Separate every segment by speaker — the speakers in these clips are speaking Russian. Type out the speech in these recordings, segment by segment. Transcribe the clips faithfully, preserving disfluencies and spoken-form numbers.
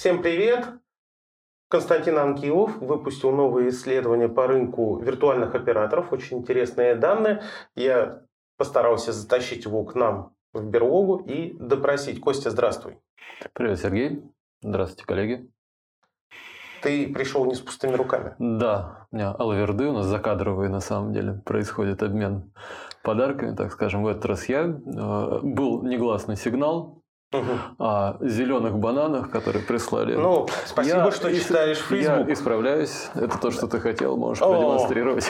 Speaker 1: Всем привет! Константин Анкилов выпустил новые исследования по рынку виртуальных операторов. Очень интересные данные. Я постарался затащить его к нам в берлогу и допросить. Костя, здравствуй.
Speaker 2: Привет, Сергей. Здравствуйте, коллеги.
Speaker 1: Ты пришел не с пустыми руками.
Speaker 2: Да, у меня алаверды, у нас закадровые на самом деле происходит обмен подарками, так скажем. В этот раз я э, был негласный сигнал
Speaker 1: Угу.
Speaker 2: о зеленых бананах, которые прислали.
Speaker 1: Ну, спасибо,
Speaker 2: я
Speaker 1: что
Speaker 2: ис-
Speaker 1: читаешь Facebook.
Speaker 2: Я исправляюсь. Это то, что ты хотел, можешь
Speaker 1: О.
Speaker 2: продемонстрировать.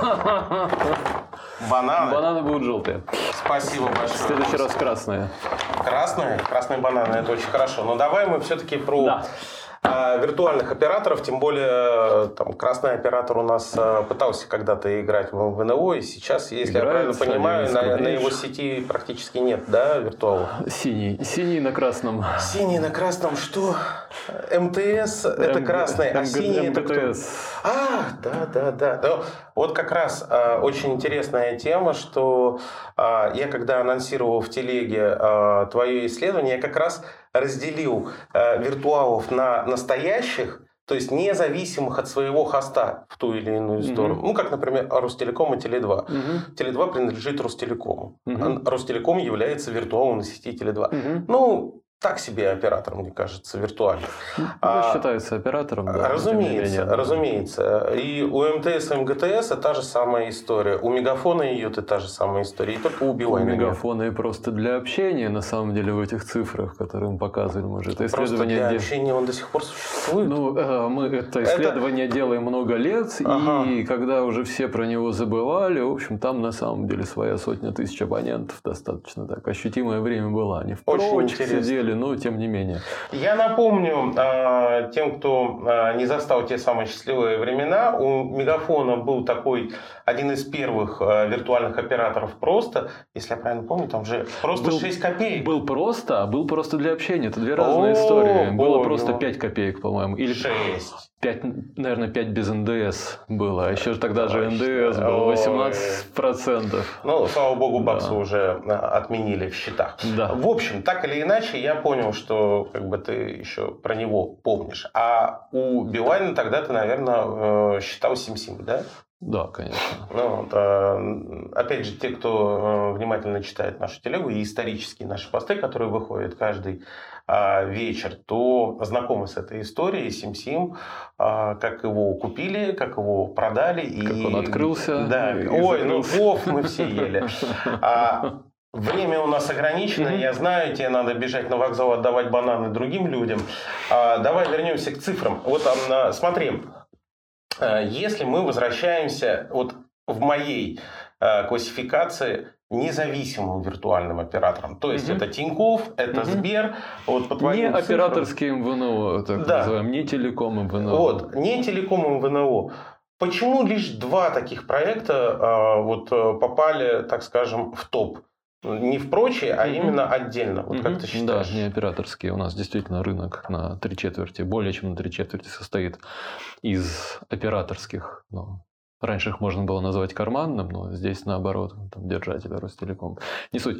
Speaker 1: Бананы.
Speaker 2: Бананы будут желтые.
Speaker 1: Спасибо
Speaker 2: В
Speaker 1: большое.
Speaker 2: следующий раз красные.
Speaker 1: Красные? Красные бананы, это очень хорошо. Но давай мы все-таки про
Speaker 2: Да.
Speaker 1: а, виртуальных операторов, тем более там красный оператор у нас а, пытался когда-то играть в ВНО, и сейчас, если
Speaker 2: Играет,
Speaker 1: я правильно понимаю,
Speaker 2: один из
Speaker 1: на, на его
Speaker 2: крупнейших.
Speaker 1: сети практически нет, да, виртуалов?
Speaker 2: Синий. Синий на красном.
Speaker 1: Синий на красном что? МТС это
Speaker 2: М-
Speaker 1: красный, а
Speaker 2: МГ-
Speaker 1: синий это кто?
Speaker 2: МГТС.
Speaker 1: А, да, да, да. Ну, вот как раз а, очень интересная тема, что а, я когда анонсировал в телеге а, твое исследование, я как раз разделил а, виртуалов на настоящих, то есть независимых от своего хоста в ту или иную сторону.
Speaker 2: Мгм.
Speaker 1: Ну, как, например, Ростелеком и Теле два.
Speaker 2: Мгм.
Speaker 1: Теле два принадлежит Ростелекому.
Speaker 2: Мгм.
Speaker 1: А Ростелеком является виртуалом на сети Теле два.
Speaker 2: Мгм.
Speaker 1: Ну, так себе оператор, мне кажется, виртуальный.
Speaker 2: Ну,
Speaker 1: А,
Speaker 2: считается оператором, да. но тем не
Speaker 1: Разумеется,
Speaker 2: менее, да.
Speaker 1: разумеется. И у МТС и МГТС та же самая история. У Мегафона и Йоты та же самая история. И только у
Speaker 2: У
Speaker 1: Билайна нет.
Speaker 2: Мегафона и просто для общения, на самом деле, в этих цифрах, которые мы показывали. Мы же это
Speaker 1: Просто
Speaker 2: исследование
Speaker 1: для
Speaker 2: де-
Speaker 1: общения он до сих пор существует.
Speaker 2: Ну, э, мы это исследование делаем много лет,
Speaker 1: Ага.
Speaker 2: и когда уже все про него забывали, в общем, там на самом деле своя сотня тысяч абонентов достаточно так ощутимое время было. Они в
Speaker 1: Очень
Speaker 2: прочек
Speaker 1: интересно.
Speaker 2: сидели, но тем не менее.
Speaker 1: Я напомню э, тем, кто э, не застал те самые счастливые времена, у Мегафона был такой один из первых э, виртуальных операторов просто, если я правильно помню, там же просто
Speaker 2: Был-
Speaker 1: шесть копеек.
Speaker 2: Был просто, а был просто для общения. Это две разные
Speaker 1: О,
Speaker 2: истории. Было
Speaker 1: понял.
Speaker 2: просто пять копеек, по-моему. Или
Speaker 1: шесть.
Speaker 2: пять, наверное, пять без эн дэ эс было. А еще же тогда же эн дэ эс
Speaker 1: Точно.
Speaker 2: был
Speaker 1: Ой.
Speaker 2: восемнадцать процентов.
Speaker 1: Ну, слава богу, баксы
Speaker 2: Да.
Speaker 1: уже э, отменили в счетах.
Speaker 2: Да.
Speaker 1: В общем, так или иначе, я понял, что как бы ты еще про него помнишь. А у Билайна тогда ты, наверное, э, считал Сим-Сим, да?
Speaker 2: Да, конечно.
Speaker 1: Ну, вот, э, опять же, те, кто э, внимательно читает нашу телегу и исторические наши посты, которые выходят каждый э, вечер, то знакомы с этой историей. Сим-Сим, э, как его купили, как его продали.
Speaker 2: Как
Speaker 1: и,
Speaker 2: он открылся
Speaker 1: Да.
Speaker 2: и
Speaker 1: Ой, ну
Speaker 2: закрылся.
Speaker 1: плов мы все ели. А время у нас ограничено,
Speaker 2: Мгм.
Speaker 1: я знаю, тебе надо бежать на вокзал, отдавать бананы другим людям. А, давай вернемся к цифрам. Вот а, смотри, а, если мы возвращаемся вот в моей а, классификации независимым виртуальным оператором, то есть
Speaker 2: Мгм.
Speaker 1: это Тинькофф, это
Speaker 2: Мгм.
Speaker 1: Сбер, вот по
Speaker 2: Не
Speaker 1: твоим цифрам-
Speaker 2: операторский эм вэ эн о, так
Speaker 1: Да.
Speaker 2: называемый, не телеком эм вэ эн о.
Speaker 1: Вот, не телеком эм вэ эн о. Почему лишь два таких проекта а, вот, а, попали, так скажем, в топ? Не в прочие, а
Speaker 2: Мгм.
Speaker 1: именно отдельно. Вот как
Speaker 2: Мгм.
Speaker 1: ты считаешь?
Speaker 2: Да, не операторские. У нас действительно рынок на три четверти, более чем на три четверти состоит из операторских. Ну, раньше их можно было назвать карманным, но здесь наоборот, там, держатель Ростелеком. Не суть.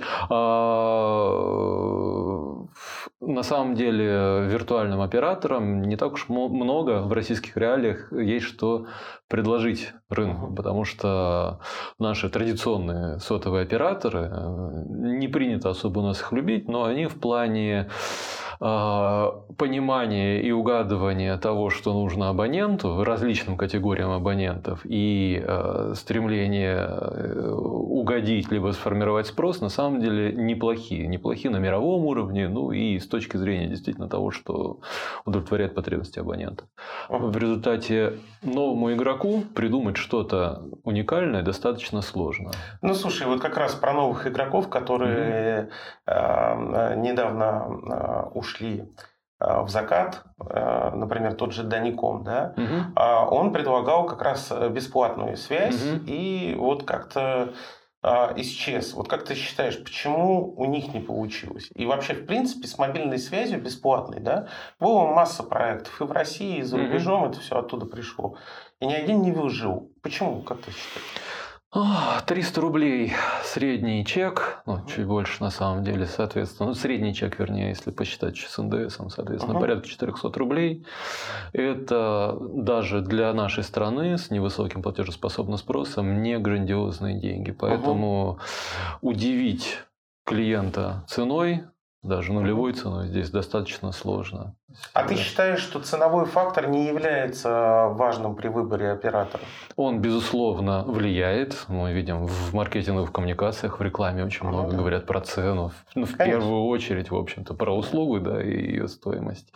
Speaker 2: А, на самом деле виртуальным операторам не так уж мо- много в российских реалиях есть что предложить рынку,
Speaker 1: Мгм.
Speaker 2: потому что наши традиционные сотовые операторы, э, не принято особо у нас их любить, но они в плане э, понимания и угадывания того, что нужно абоненту, различным категориям абонентов, и э, стремление э, угодить либо сформировать спрос, на самом деле неплохие. Неплохие на мировом уровне, ну и с точки зрения действительно того, что удовлетворяет потребности абонента.
Speaker 1: Мгм.
Speaker 2: В результате новому игроку придумать что-то уникальное достаточно сложно.
Speaker 1: Ну, слушай, вот как раз про новых игроков, которые э, недавно э, ушли э, в закат, э, например, тот же Даником, да,
Speaker 2: Мгм.
Speaker 1: а он предлагал как раз бесплатную связь,
Speaker 2: Мгм.
Speaker 1: и вот как-то а, исчез. Вот как ты считаешь, почему у них не получилось? И вообще, в принципе, с мобильной связью бесплатной, да, было масса проектов и в России, и за
Speaker 2: Мгм.
Speaker 1: рубежом, это все оттуда пришло. И ни один не выжил. Почему, как ты считаешь?
Speaker 2: триста рублей средний чек, ну, чуть больше на самом деле, соответственно, ну, средний чек, вернее, если посчитать с эн дэ эсом, соответственно, uh-huh. порядка четыреста рублей. Это даже для нашей страны с невысоким платежеспособным спросом не грандиозные деньги. Поэтому uh-huh. удивить клиента ценой, даже нулевой ценой, здесь достаточно сложно.
Speaker 1: А ты считаешь, что ценовой фактор не является важным при выборе оператора?
Speaker 2: Он, безусловно, влияет. Мы видим в маркетинговых коммуникациях, в рекламе очень много да. говорят про цену. Ну, в Конечно. первую очередь, в общем-то, про услугу, да, и ее стоимость.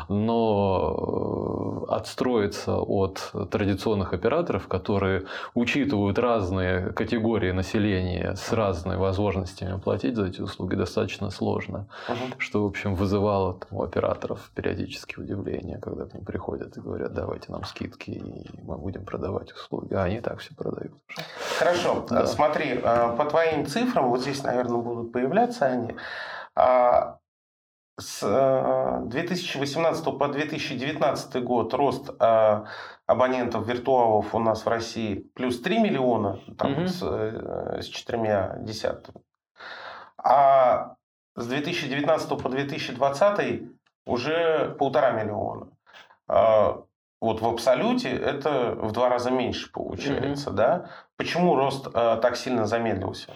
Speaker 2: Но отстроиться от традиционных операторов, которые учитывают разные категории населения с разными возможностями платить за эти услуги, достаточно сложно. Угу. Что, в общем, вызывало там, у операторов периодически удивление, когда к ним приходят и говорят, давайте нам скидки, и мы будем продавать услуги. А они так все продают.
Speaker 1: Хорошо. Да. Смотри, по твоим цифрам, вот здесь, наверное, будут появляться они, с две тысячи восемнадцатого по две тысячи девятнадцатый год рост абонентов виртуалов у нас в России плюс три миллиона, там, угу. с, с четырьмя десятыми. А с две тысячи девятнадцатого по две тысячи двадцатый уже полтора миллиона. Вот в абсолюте это в два раза меньше получается. Mm-hmm. Да? Почему рост так сильно замедлился?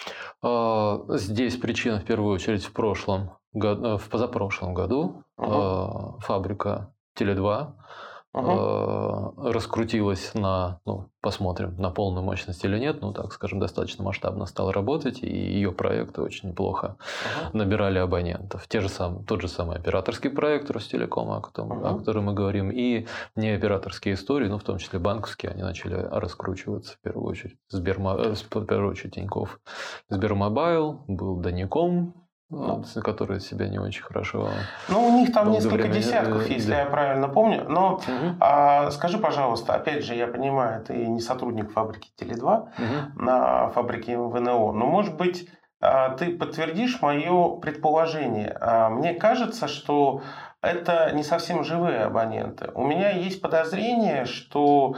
Speaker 2: Здесь причина в первую очередь в прошлом году, в позапрошлом году uh-huh. фабрика Теле два uh-huh. раскрутилась на, ну, посмотрим, на полную мощность или нет, ну, так скажем, достаточно масштабно стала работать, и ее проекты очень неплохо uh-huh. набирали абонентов. Те же сам, тот же самый операторский проект Ростелеком, о котором, uh-huh. о котором мы говорим, и не операторские истории, ну, в том числе банковские, они начали раскручиваться в первую очередь. Сбермо... В первую очередь Тинькофф. Сбермобайл, был Даником, ну, который себя не очень хорошо.
Speaker 1: Ну, у них там несколько время... десятков, если да. я правильно помню. Но угу. а, скажи, пожалуйста, опять же, я понимаю, ты не сотрудник фабрики Теле два, угу. на фабрике эм вэ эн о, но, может быть, ты подтвердишь мое предположение. Мне кажется, что это не совсем живые абоненты. У меня есть подозрение, что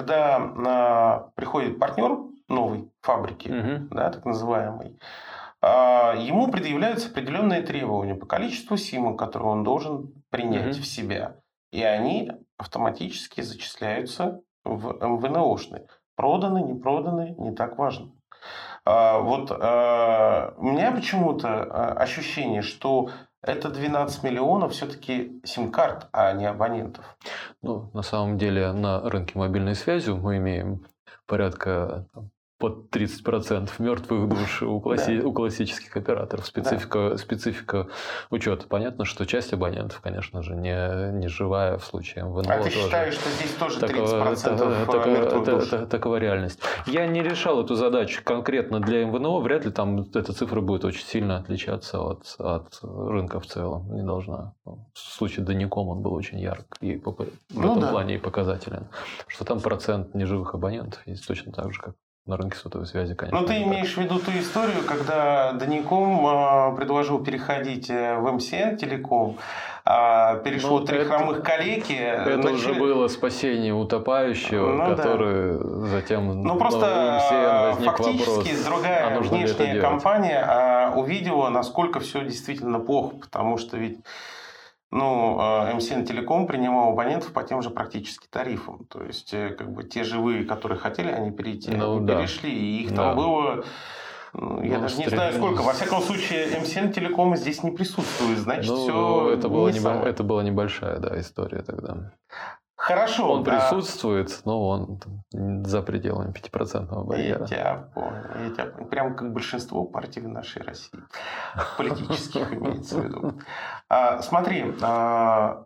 Speaker 1: когда приходит партнер новой фабрики, угу. да, так называемый, ему предъявляются определенные требования по количеству симок, которые он должен принять mm-hmm. в себя. И они автоматически зачисляются в эм вэ эн о-шные. Проданы, не проданы, не так важно. Вот у меня почему-то ощущение, что это двенадцать миллионов все-таки сим-карт, а не абонентов.
Speaker 2: Ну, на самом деле на рынке мобильной связи мы имеем порядка... под тридцать процентов мертвых душ у, класси... да. у классических операторов. Специфика, да. специфика учета. Понятно, что часть абонентов, конечно же, не, не живая в случае эм вэ эн о.
Speaker 1: А ты
Speaker 2: тоже.
Speaker 1: считаешь, что здесь тоже тридцать процентов мертвых душ?
Speaker 2: Такова реальность. Я не решал эту задачу конкретно для эм вэ эн о. Вряд ли там эта цифра будет очень сильно отличаться от, от рынка в целом. Не должна. В случае Даником он был очень ярк и в ну, этом да. плане и показателен. Что там процент неживых абонентов есть точно так же, как на рынке сотовой связи, конечно.
Speaker 1: Но ты имеешь в виду ту историю, когда Даником предложил переходить в эм си эн Телеком, перешло ну, три это, хромых калеки.
Speaker 2: Это начали... уже было спасение утопающего, ну, который да. затем
Speaker 1: ну, просто
Speaker 2: в эм си эн возник
Speaker 1: фактически
Speaker 2: вопрос,
Speaker 1: другая
Speaker 2: а
Speaker 1: внешняя компания увидела, насколько все действительно плохо, потому что ведь ну, эм си эн Телеком принимал абонентов по тем же практически тарифам. То есть, как бы те живые, которые хотели, они перейти, ну, они да. перешли. И их там да. было, ну, я ну, даже не знаю сколько. Во всяком случае, эм си эн Телеком здесь не присутствует. Значит, ну, все
Speaker 2: это, была не небо... это была небольшая да, история тогда.
Speaker 1: Хорошо.
Speaker 2: Он да. присутствует, но он за пределами пятипроцентного барьера.
Speaker 1: Я тебя понял. Я тебя понял. Прямо как большинство партий в нашей России. Политических имеется в виду. А, смотри, а,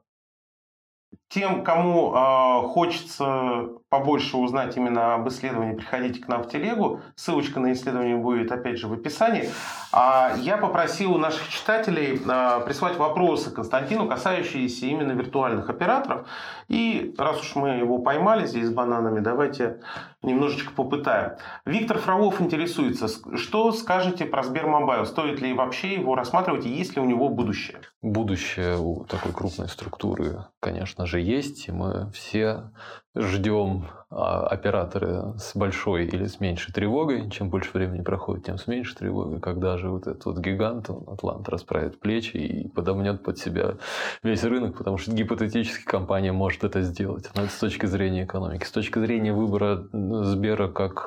Speaker 1: тем, кому а, хочется побольше узнать именно об исследовании, приходите к нам в телегу. Ссылочка на исследование будет опять же в описании. А я попросил наших читателей а, прислать вопросы Константину, касающиеся именно виртуальных операторов. И раз уж мы его поймали здесь с бананами, давайте немножечко попытаем. Виктор Фролов интересуется, что скажете про Сбермобайл? Стоит ли вообще его рассматривать и есть ли у него будущее?
Speaker 2: будущее у такой крупной структуры, конечно же, есть. И мы все ждем операторы с большой или с меньшей тревогой. Чем больше времени проходит, тем с меньшей тревогой. Когда же вот этот вот гигант, Атлант, расправит плечи и подомнет под себя весь рынок, потому что гипотетически компания может это сделать. Но это с точки зрения экономики. С точки зрения выбора Сбера как,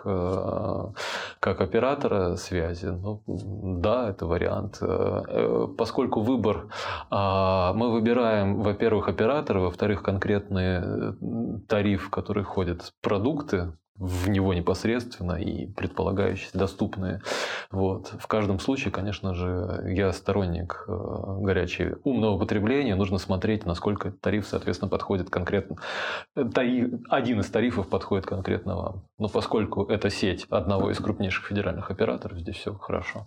Speaker 2: как оператора связи, ну, да, это вариант. Поскольку выбор, мы выбираем, во-первых, оператора, во-вторых, конкретный тариф, в который входят продукты, в него непосредственно и предполагающиеся, доступные. Вот. В каждом случае, конечно же, я сторонник горячего умного потребления. Нужно смотреть, насколько тариф, соответственно, подходит конкретно. Один из тарифов подходит конкретно вам. Но поскольку это сеть одного из крупнейших федеральных операторов, здесь все хорошо.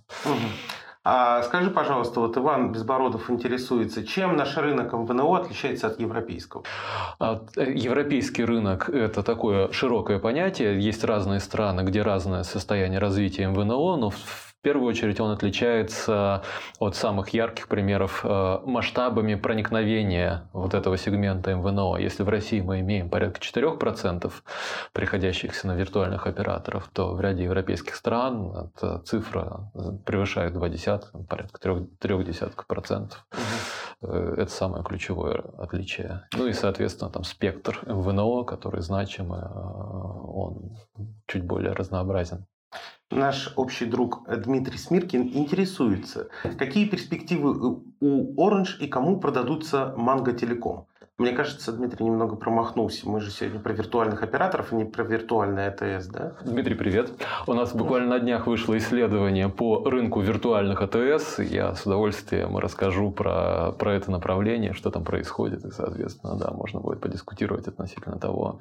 Speaker 1: А скажи, пожалуйста, вот Иван Безбородов интересуется, чем наш рынок эм вэ эн о отличается от европейского?
Speaker 2: Европейский рынок – это такое широкое понятие. Есть разные страны, где разное состояние развития эм вэ эн о, но в первую очередь он отличается от самых ярких примеров масштабами проникновения вот этого сегмента эм вэ эн о. Если в России мы имеем порядка четырех процентов приходящихся на виртуальных операторов, то в ряде европейских стран эта цифра превышает два десятка, порядка трех, трех десятков процентов. Угу. Это самое ключевое отличие. Ну и, соответственно, там спектр эм вэ эн о, который значимый, он чуть более разнообразен.
Speaker 1: Наш общий друг Дмитрий Смиркин интересуется, какие перспективы у Orange и кому продадутся Манго Телеком. Мне кажется, Дмитрий немного промахнулся. Мы же сегодня про виртуальных операторов, а не про виртуальный АТС, да?
Speaker 2: Дмитрий, привет. У нас буквально на днях вышло исследование по рынку виртуальных АТС. Я с удовольствием расскажу про, про это направление, что там происходит. И, соответственно, да, можно будет подискутировать относительно того,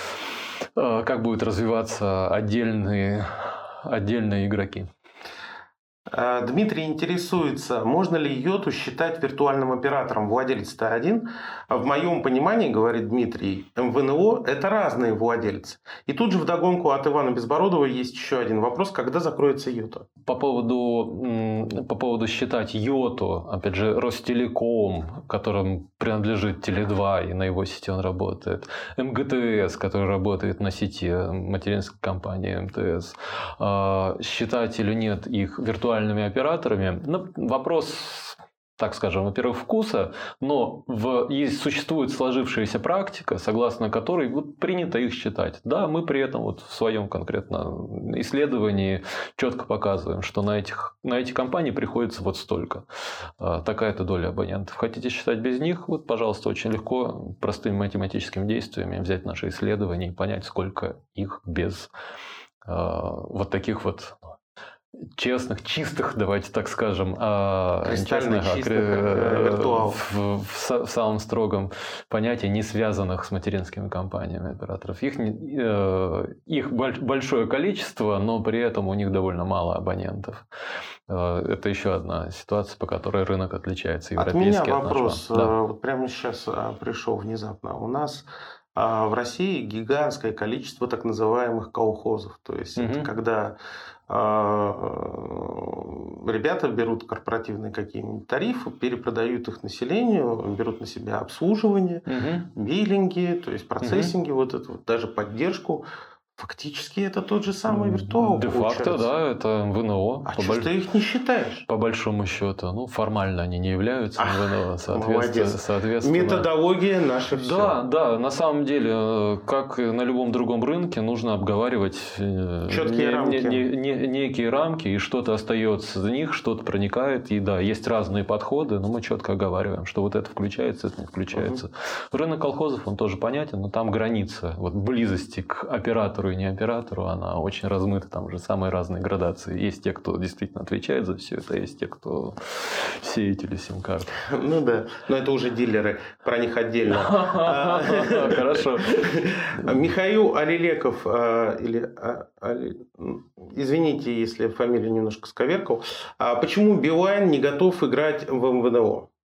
Speaker 2: как будут развиваться отдельные, отдельные игроки.
Speaker 1: Дмитрий интересуется, можно ли Йоту считать виртуальным оператором, владелец-то один. В моем понимании, говорит Дмитрий, эм вэ эн о – это разные владельцы. И тут же вдогонку от Ивана Безбородова есть еще один вопрос, когда закроется Йота?
Speaker 2: По поводу, по поводу считать Йоту, опять же, Ростелеком, которым принадлежит Теле два и на его сети он работает, эм гэ тэ эс, который работает на сети материнской компании эм тэ эс, считать или нет их виртуальными операторами, ну, вопрос, так скажем, во-первых, вкуса, но в, есть, существует сложившаяся практика, согласно которой вот, принято их считать. Да, мы при этом вот, в своем конкретном исследовании четко показываем, что на, этих, на эти компании приходится вот столько. Такая-то доля абонентов. Хотите считать без них? Вот, пожалуйста, очень легко простыми математическими действиями взять наши исследования и понять, сколько их без вот таких вот честных, чистых, давайте так скажем,
Speaker 1: честных, чистых виртуалов.
Speaker 2: В, в, в самом строгом понятии, не связанных с материнскими компаниями операторов. Их, их большое количество, но при этом у них довольно мало абонентов. Это еще одна ситуация, по которой рынок отличается.
Speaker 1: Европейский от меня вопрос, от да. Вот прямо сейчас пришел внезапно. У нас в России гигантское количество так называемых колхозов. То есть mm-hmm. это когда ребята берут корпоративные какие-нибудь тарифы, перепродают их населению, берут на себя обслуживание, угу. биллинги, то есть процессинги, угу. вот это вот, даже поддержку. Фактически это тот же самый виртуал.
Speaker 2: Де-факто, да, это эм вэ эн о.
Speaker 1: А что ж ты их не считаешь?
Speaker 2: По большому счету. Ну, формально они не являются эм вэ эн о.
Speaker 1: Соответственно, соответственно, методология наша все.
Speaker 2: Да, да, на самом деле, как и на любом другом рынке, нужно обговаривать
Speaker 1: четкие
Speaker 2: не,
Speaker 1: рамки.
Speaker 2: Не, не, не, некие рамки, и что-то остается за них, что-то проникает. И да, есть разные подходы, но мы четко оговариваем, что вот это включается, это не включается. Угу. Рынок колхозов, он тоже понятен, но там граница вот, близости к оператору и не оператору, она очень размыта, там уже самые разные градации. Есть те, кто действительно отвечает за все это, есть те, кто сеятели сим-карт.
Speaker 1: Ну да, но это уже дилеры, про них отдельно.
Speaker 2: Хорошо.
Speaker 1: Михаил Алилеков, или, извините, если фамилию немножко сковеркал, почему Билайн не готов играть в эм вэ эн о?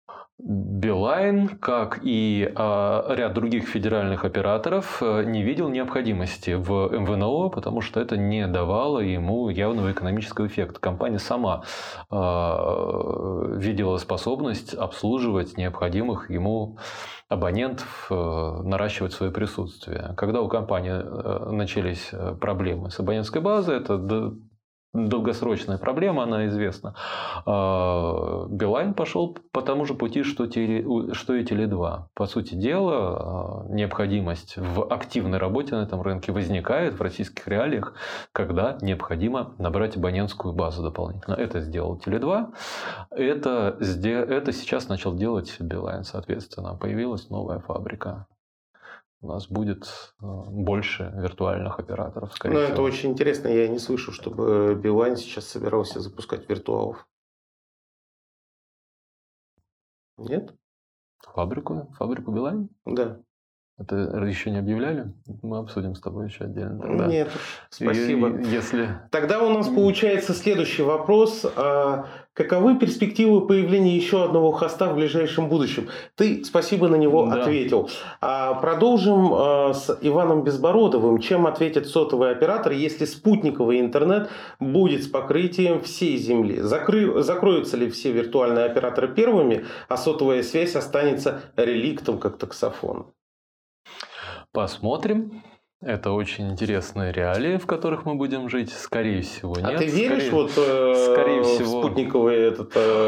Speaker 2: Билайн, как и а, ряд других федеральных операторов, не видел необходимости в эм вэ эн о, потому что это не давало ему явного экономического эффекта. Компания сама а, видела способность обслуживать необходимых ему абонентов, наращивать свое присутствие. Когда у компании начались проблемы с абонентской базой, это долгосрочная проблема, она известна. Билайн пошел по тому же пути, что, теле, что и Теле два. По сути дела, необходимость в активной работе на этом рынке возникает в российских реалиях, когда необходимо набрать абонентскую базу дополнительно. Это сделал Теле два. Это, это сейчас начал делать Билайн. Соответственно, появилась новая фабрика. У нас будет больше виртуальных операторов, скорее
Speaker 1: Ну,
Speaker 2: всего.
Speaker 1: это очень интересно. Я не слышу, чтобы Билайн сейчас собирался запускать виртуалов. Нет?
Speaker 2: Фабрику? Фабрику Билайн?
Speaker 1: Да.
Speaker 2: Это еще не объявляли? Мы обсудим с тобой еще отдельно. Тогда.
Speaker 1: Нет, спасибо.
Speaker 2: И, если...
Speaker 1: Тогда у нас получается следующий вопрос. Каковы перспективы появления еще одного хоста в ближайшем будущем? Ты, спасибо, на него да. ответил. Продолжим с Иваном Безбородовым. Чем ответит сотовый оператор, если спутниковый интернет будет с покрытием всей Земли? Закры... Закроются ли все виртуальные операторы первыми, а сотовая связь останется реликтом, как таксофон?
Speaker 2: Посмотрим. Это очень интересные реалии, в которых мы будем жить. Скорее всего, нет.
Speaker 1: А ты веришь
Speaker 2: скорее,
Speaker 1: вот, э,
Speaker 2: скорее
Speaker 1: в
Speaker 2: всего,
Speaker 1: спутниковый этот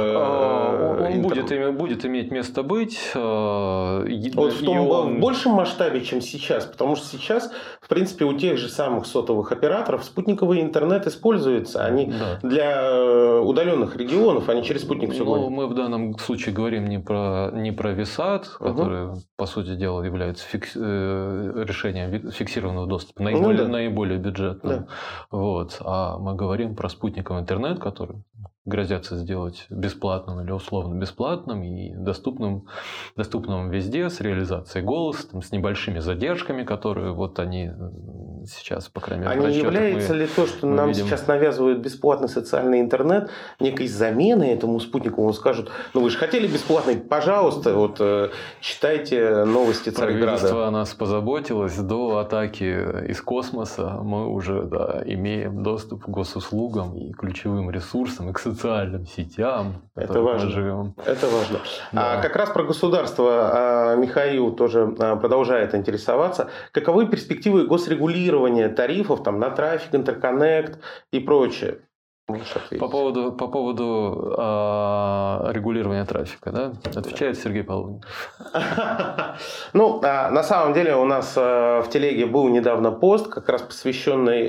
Speaker 1: э,
Speaker 2: он будет, будет иметь место быть. Э,
Speaker 1: вот в, том,
Speaker 2: он...
Speaker 1: в большем масштабе, чем сейчас. Потому что сейчас, в принципе, у тех же самых сотовых операторов спутниковый интернет используется. Они да. для удаленных регионов, они через спутник все гонят.
Speaker 2: Но мы в данном случае говорим не про, не про Висат, угу. который, по сути дела, является фикс, э, решением фиксированного доступа, наиболее, ну, да. наиболее бюджетным. Да. Вот. А мы говорим про спутниковый интернет, который грозятся сделать бесплатным или условно бесплатным и доступным, доступным везде, с реализацией голоса, там, с небольшими задержками, которые вот они сейчас, по крайней мере,
Speaker 1: а не является мы, ли то, что нам видим... сейчас навязывают бесплатный социальный интернет, некой заменой этому спутнику? Скажут, ну вы же хотели бесплатный, пожалуйста, вот читайте новости Царьграда.
Speaker 2: Правительство о нас позаботилось. До атаки из космоса мы уже да, имеем доступ к госуслугам и ключевым ресурсам, и к социальным сетям.
Speaker 1: Это важно. Мы живем. Это важно.
Speaker 2: Да.
Speaker 1: А как раз про государство Михаил тоже продолжает интересоваться. Каковы перспективы госрегулирования тарифов там, на трафик, интерконнект и прочее?
Speaker 2: По поводу, по поводу э, регулирования трафика, да? Отвечает Сергей Полунин.
Speaker 1: Ну, на самом деле у нас в телеге был недавно пост, как раз посвященный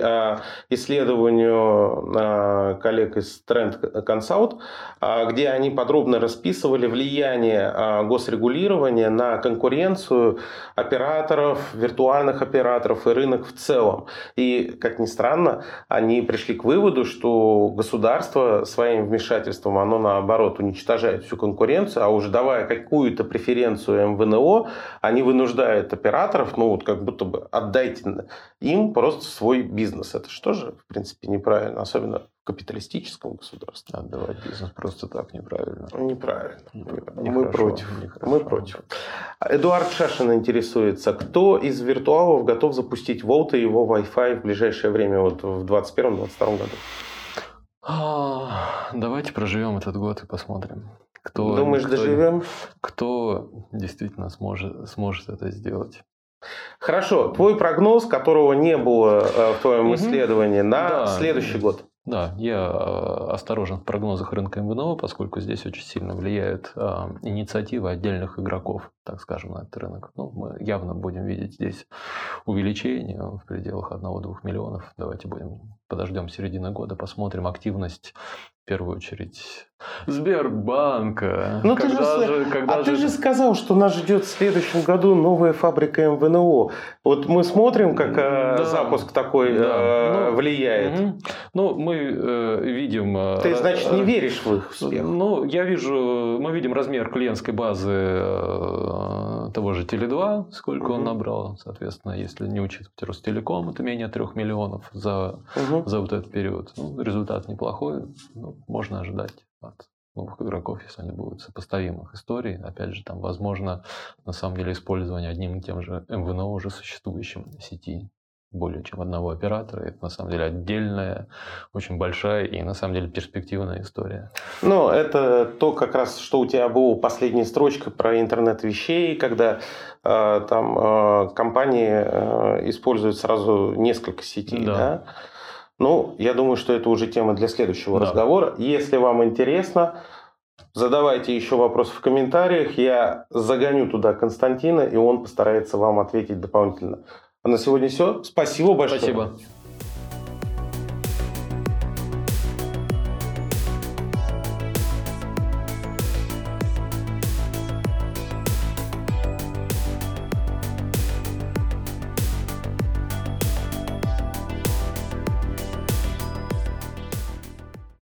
Speaker 1: исследованию коллег из Trend Consult, где они подробно расписывали влияние госрегулирования на конкуренцию операторов, виртуальных операторов и рынок в целом. И, как ни странно, они пришли к выводу, что государство своим вмешательством, оно наоборот уничтожает всю конкуренцию, а уже давая какую-то преференцию эм вэ эн о, они вынуждают операторов, ну вот как будто бы отдайте им просто свой бизнес. Это что же, в принципе, неправильно, особенно в капиталистическом государстве.
Speaker 2: Отдавать бизнес просто так неправильно.
Speaker 1: Неправильно.
Speaker 2: Не
Speaker 1: Мы
Speaker 2: хорошо,
Speaker 1: против.
Speaker 2: Нехорошо.
Speaker 1: Мы против. Эдуард Шашин интересуется, кто из виртуалов готов запустить Volt и его Wi-Fi в ближайшее время, вот в двадцать первом — двадцать втором году?
Speaker 2: Давайте проживем этот год и посмотрим. Кто,
Speaker 1: Думаешь,
Speaker 2: кто,
Speaker 1: доживем?
Speaker 2: Кто действительно сможет, сможет это сделать?
Speaker 1: Хорошо. Твой прогноз, которого не было в твоем исследовании, на
Speaker 2: да.
Speaker 1: следующий год?
Speaker 2: Да, я осторожен в прогнозах рынка эм вэ эн о, поскольку здесь очень сильно влияет а, инициатива отдельных игроков, так скажем, на этот рынок. Ну, мы явно будем видеть здесь увеличение в пределах одного-двух миллионов. Давайте будем подождем середины года, посмотрим активность в первую очередь Сбербанка.
Speaker 1: Ну, ты же, же, когда а же... ты же сказал, что нас ждет в следующем году новая фабрика эм вэ эн о. Вот мы смотрим, как да, запуск такой да. э, ну, влияет.
Speaker 2: Угу. Ну, мы э, видим...
Speaker 1: Ты, значит, не веришь в их успех?
Speaker 2: Ну, я вижу... Мы видим размер клиентской базы э, того же Теле два, сколько угу. он набрал. Соответственно, если не учитывать Ростелеком, это менее трех миллионов за, угу. за вот этот период. Ну, результат неплохой. Ну, можно ожидать от новых игроков, если они будут сопоставимых историй. Опять же, там возможно на самом деле использование одним и тем же эм вэ эн о уже существующим в сети более чем одного оператора. Это на самом деле отдельная, очень большая и на самом деле перспективная история.
Speaker 1: Ну, это то, как раз, что у тебя была последняя строчка про интернет вещей, когда э, там э, компании э, используют сразу несколько сетей, да. да? Ну, я думаю, что это уже тема для следующего да. разговора. Если вам интересно, задавайте еще вопросы в комментариях. Я загоню туда Константина, и он постарается вам ответить дополнительно. А на сегодня все. Спасибо большое.
Speaker 2: Спасибо.